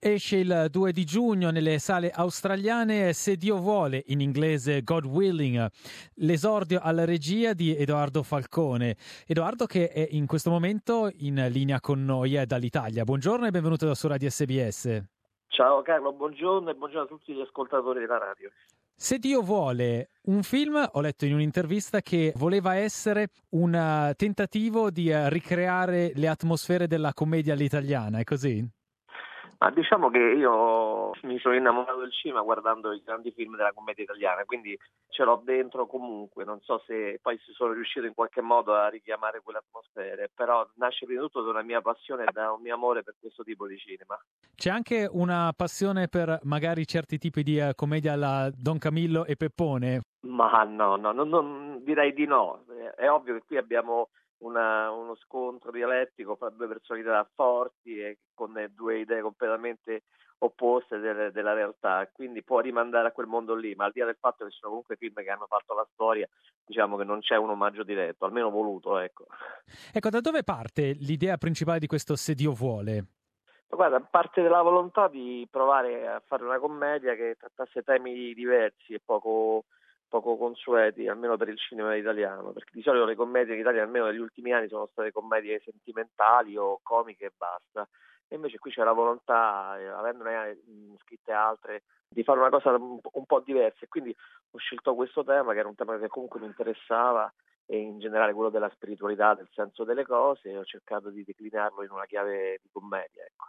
Esce il 2 di giugno nelle sale australiane Se Dio vuole, in inglese God Willing, l'esordio alla regia di Edoardo Falcone. Edoardo che è in questo momento in linea con noi dall'Italia. Buongiorno e benvenuto su Radio SBS. Ciao Carlo, buongiorno e buongiorno a tutti gli ascoltatori della radio. Se Dio vuole, un film, ho letto in un'intervista che voleva essere un tentativo di ricreare le atmosfere della commedia all'italiana, è così? Ma diciamo che io mi sono innamorato del cinema guardando i grandi film della commedia italiana, quindi ce l'ho dentro comunque, non so se poi si sono riuscito in qualche modo a richiamare quelle atmosfere, però nasce prima di tutto da una mia passione e da un mio amore per questo tipo di cinema. C'è anche una passione per magari certi tipi di commedia alla Don Camillo e Peppone? Ma no, non direi di no. È ovvio che qui abbiamo uno scontro dialettico fra due personalità forti e con due idee completamente opposte della realtà, quindi può rimandare a quel mondo lì, ma al di là del fatto che sono comunque film che hanno fatto la storia, diciamo che non c'è un omaggio diretto, almeno voluto, ecco. Ecco, da dove parte l'idea principale di questo Se Dio vuole? Guarda, parte dalla volontà di provare a fare una commedia che trattasse temi diversi e poco consueti, almeno per il cinema italiano, perché di solito le commedie in Italia, almeno negli ultimi anni, sono state commedie sentimentali o comiche e basta. E invece qui c'è la volontà, avendone scritte altre, di fare una cosa un po' diversa. E quindi ho scelto questo tema, che era un tema che comunque mi interessava, e in generale quello della spiritualità, del senso delle cose, e ho cercato di declinarlo in una chiave di commedia, ecco.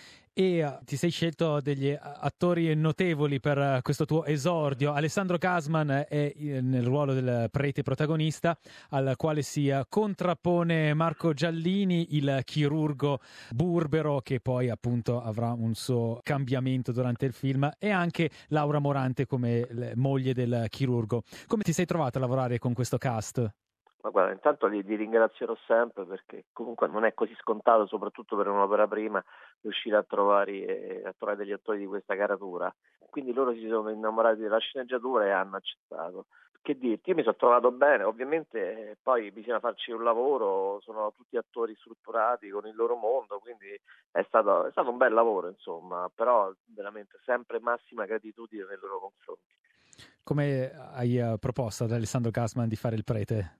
E ti sei scelto degli attori notevoli per questo tuo esordio. Alessandro Gasman è nel ruolo del prete protagonista, al quale si contrappone Marco Giallini, il chirurgo burbero, che poi appunto avrà un suo cambiamento durante il film, e anche Laura Morante come moglie del chirurgo. Come ti sei trovato a lavorare con questo cast? Ma guarda, intanto li ringrazierò sempre, perché comunque non è così scontato, soprattutto per un'opera prima, riuscire a trovare degli attori di questa caratura. Quindi loro si sono innamorati della sceneggiatura e hanno accettato. Che dirti, io mi sono trovato bene, ovviamente poi bisogna farci un lavoro, sono tutti attori strutturati con il loro mondo, quindi è stato un bel lavoro, insomma, però veramente sempre massima gratitudine nei loro confronti. Come hai proposto ad Alessandro Gasman di fare il prete?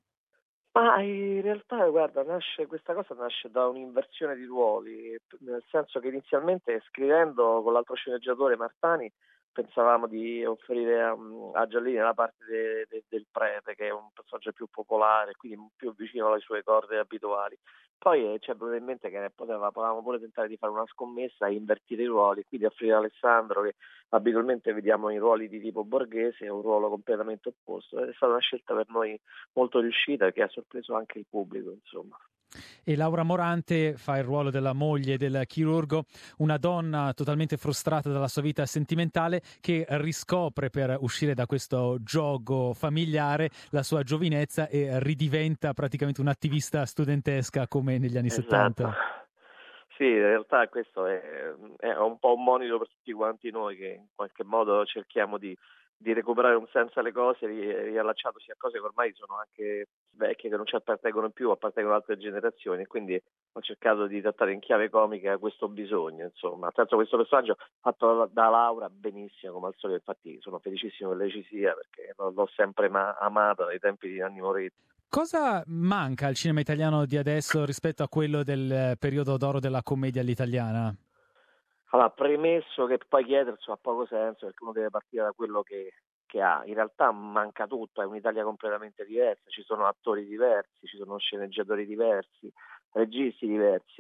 Ma in realtà, guarda, questa cosa nasce da un'inversione di ruoli, nel senso che inizialmente, scrivendo con l'altro sceneggiatore Martani, pensavamo di offrire a Giallini la parte del prete, che è un personaggio più popolare, quindi più vicino alle sue corde abituali. Poi ci è venuto in mente che potevamo pure tentare di fare una scommessa e invertire i ruoli, quindi offrire a Alessandro, che abitualmente vediamo in ruoli di tipo borghese, un ruolo completamente opposto. È stata una scelta per noi molto riuscita, che ha sorpreso anche il pubblico, insomma. E Laura Morante fa il ruolo della moglie del chirurgo, una donna totalmente frustrata dalla sua vita sentimentale, che riscopre, per uscire da questo gioco familiare, la sua giovinezza e ridiventa praticamente un'attivista studentesca come negli anni Esatto. 70. Sì, in realtà questo è un po' un monito per tutti quanti noi, che in qualche modo cerchiamo di recuperare un senso alle cose, riallacciatosi a cose che ormai sono anche vecchie, che non ci appartengono più, appartengono ad altre generazioni, e quindi ho cercato di trattare in chiave comica questo bisogno, insomma. Attraverso questo personaggio fatto da Laura benissimo, come al solito. Infatti sono felicissimo che lei ci sia, perché l'ho sempre amata dai tempi di Nanni Moretti. Cosa manca al cinema italiano di adesso rispetto a quello del periodo d'oro della commedia all'italiana? Allora, premesso che poi chiedersi ha poco senso, perché uno deve partire da quello che ha. In realtà manca tutto, è un'Italia completamente diversa, ci sono attori diversi, ci sono sceneggiatori diversi, registi diversi,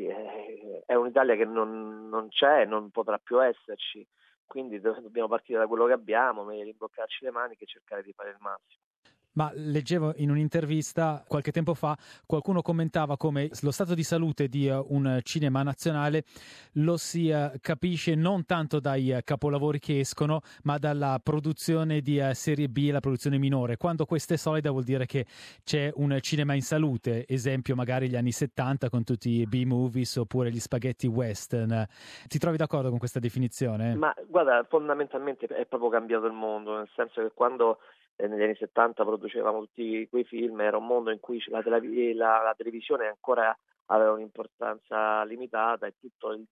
è un'Italia che non c'è, non potrà più esserci, quindi dobbiamo partire da quello che abbiamo, meglio rimboccarci le maniche e cercare di fare il massimo. Ma leggevo in un'intervista qualche tempo fa, qualcuno commentava come lo stato di salute di un cinema nazionale lo si capisce non tanto dai capolavori che escono, ma dalla produzione di serie B, la produzione minore. Quando questa è solida vuol dire che c'è un cinema in salute, esempio magari gli anni 70 con tutti i B-movies oppure gli spaghetti western. Ti trovi d'accordo con questa definizione? Ma guarda, fondamentalmente è proprio cambiato il mondo, nel senso che quando negli anni 70 producevamo tutti quei film, era un mondo in cui la televisione ancora aveva un'importanza limitata, e tutto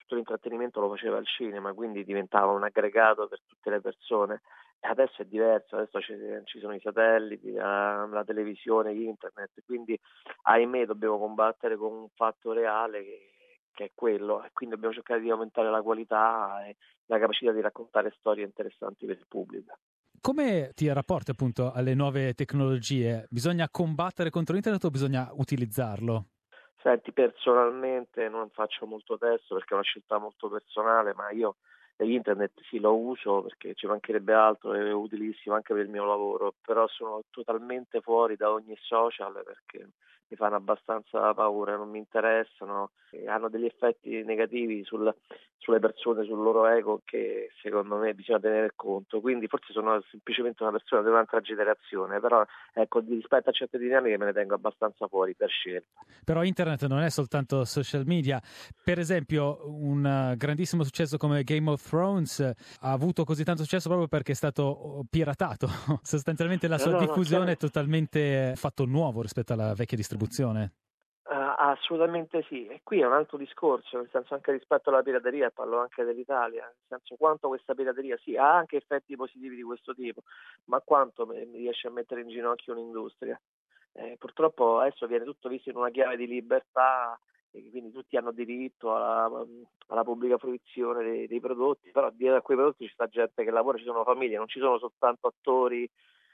tutto l'intrattenimento lo faceva il cinema, quindi diventava un aggregato per tutte le persone. E adesso è diverso, adesso ci sono i satelliti, la televisione, internet, quindi ahimè dobbiamo combattere con un fatto reale che è quello, e quindi dobbiamo cercare di aumentare la qualità e la capacità di raccontare storie interessanti per il pubblico. Come ti rapporti appunto alle nuove tecnologie? Bisogna combattere contro internet o bisogna utilizzarlo? Senti, personalmente non faccio molto testo perché è una scelta molto personale, ma io internet sì lo uso perché ci mancherebbe altro, è utilissimo anche per il mio lavoro, però sono totalmente fuori da ogni social perché mi fanno abbastanza paura, non mi interessano, e hanno degli effetti negativi sulle persone, sul loro ego che secondo me bisogna tenere conto, quindi forse sono semplicemente una persona di un'altra generazione, però ecco, rispetto a certe dinamiche me ne tengo abbastanza fuori per scelta. Però internet non è soltanto social media. Per esempio, un grandissimo successo come Game of Thrones ha avuto così tanto successo proprio perché è stato piratato. Sostanzialmente la sua No, diffusione è chiaro. totalmente fatto nuovo rispetto alla vecchia distribuzione. Assolutamente sì, e qui è un altro discorso, nel senso anche rispetto alla pirateria, e parlo anche dell'Italia, nel senso quanto questa pirateria sì, ha anche effetti positivi di questo tipo, ma quanto mi riesce a mettere in ginocchio un'industria. Purtroppo adesso viene tutto visto in una chiave di libertà e quindi tutti hanno diritto alla pubblica fruizione dei prodotti, però dietro a quei prodotti ci sta gente che lavora, ci sono famiglie, non ci sono soltanto attori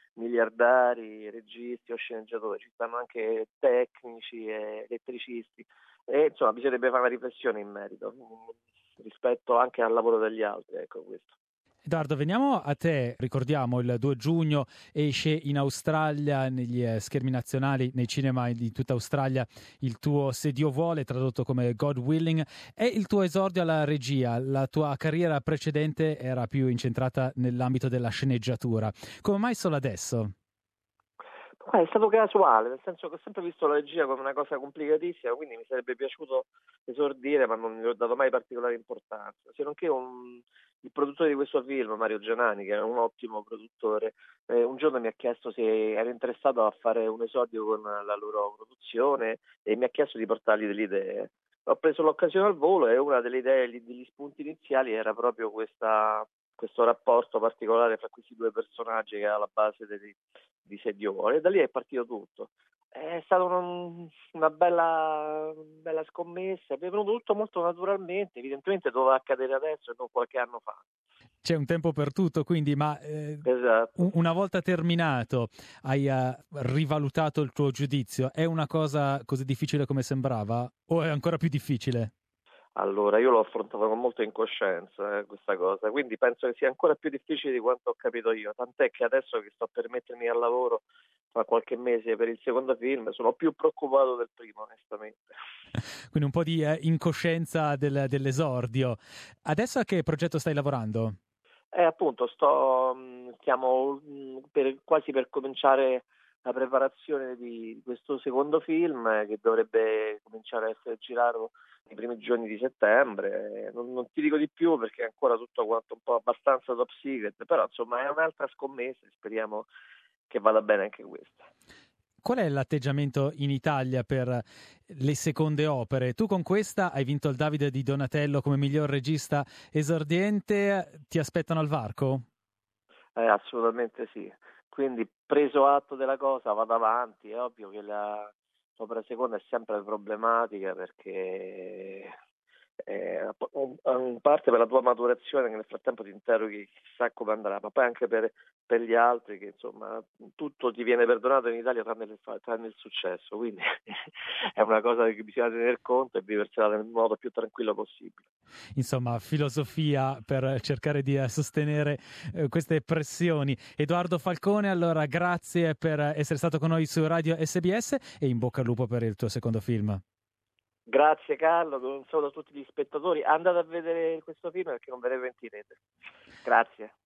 miliardari, registi o sceneggiatori, ci stanno anche tecnici e elettricisti e insomma bisognerebbe fare una riflessione in merito rispetto anche al lavoro degli altri, ecco questo. Edoardo, veniamo a te. Ricordiamo il 2 giugno esce in Australia, negli schermi nazionali, nei cinema di tutta Australia, il tuo Se Dio vuole, tradotto come God Willing. È il tuo esordio alla regia. La tua carriera precedente era più incentrata nell'ambito della sceneggiatura. Come mai solo adesso? È stato casuale, nel senso che ho sempre visto la regia come una cosa complicatissima, quindi mi sarebbe piaciuto esordire, ma non gli ho dato mai particolare importanza. Se non che il produttore di questo film, Mario Gianani, che è un ottimo produttore, un giorno mi ha chiesto se ero interessato a fare un esordio con la loro produzione e mi ha chiesto di portargli delle idee. Ho preso l'occasione al volo e una delle idee, degli spunti iniziali era proprio questo rapporto particolare fra questi due personaggi che è alla base di Se Dio vuole, e da lì è partito tutto. È stata una bella scommessa, è venuto tutto molto naturalmente, evidentemente doveva accadere adesso e non qualche anno fa. C'è un tempo per tutto, quindi, ma Esatto. una volta terminato hai rivalutato il tuo giudizio? È una cosa così difficile come sembrava o è ancora più difficile? Allora, io l'ho affrontata con molta incoscienza questa cosa, quindi penso che sia ancora più difficile di quanto ho capito io, tant'è che adesso che sto per mettermi al lavoro tra qualche mese per il secondo film sono più preoccupato del primo, onestamente. Quindi un po' di incoscienza dell'esordio. Adesso a che progetto stai lavorando? Appunto, stiamo quasi per cominciare la preparazione di questo secondo film che dovrebbe cominciare a essere girato nei primi giorni di settembre. Non ti dico di più perché è ancora tutto quanto un po' abbastanza top secret, però insomma è un'altra scommessa e speriamo che vada bene anche questa. Qual è l'atteggiamento in Italia per le seconde opere? Tu con questa hai vinto il Davide di Donatello come miglior regista esordiente, ti aspettano al varco? Assolutamente sì. Quindi preso atto della cosa vado avanti, è ovvio che l'opera seconda è sempre problematica perché in parte per la tua maturazione che nel frattempo ti interroghi chissà come andrà, ma poi anche per gli altri che insomma tutto ti viene perdonato in Italia tranne il successo, quindi è una cosa che bisogna tener conto e viversela nel modo più tranquillo possibile. Insomma, filosofia per cercare di sostenere queste pressioni. Edoardo Falcone, allora grazie per essere stato con noi su Radio SBS e in bocca al lupo per il tuo secondo film. Grazie Carlo, un saluto a tutti gli spettatori, andate a vedere questo film perché non ve ne pentirete. Grazie.